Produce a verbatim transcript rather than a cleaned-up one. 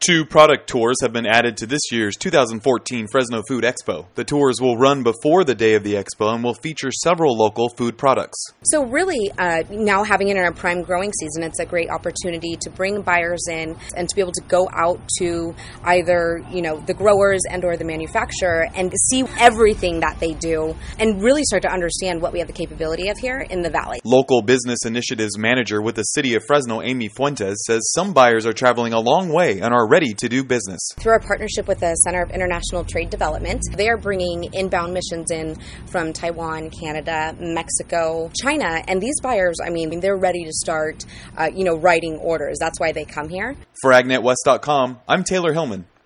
Two product tours have been added to this year's two thousand fourteen Fresno Food Expo. The tours will run before the day of the expo and will feature several local food products. So really, uh, now having it in our prime growing season, it's a great opportunity to bring buyers in and to be able to go out to either, you know, the growers and or the manufacturer and see everything that they do and really start to understand what we have the capability of here in the Valley. Local Business Initiatives Manager with the City of Fresno, Amy Fuentes, says some buyers are traveling a long way and are ready to do business. Through our partnership with the Center of International Trade Development, they are bringing inbound missions in from Taiwan, Canada, Mexico, China, and these buyers, I mean, they're ready to start, uh, you know, writing orders. That's why they come here. For Ag Net West dot com, I'm Taylor Hillman.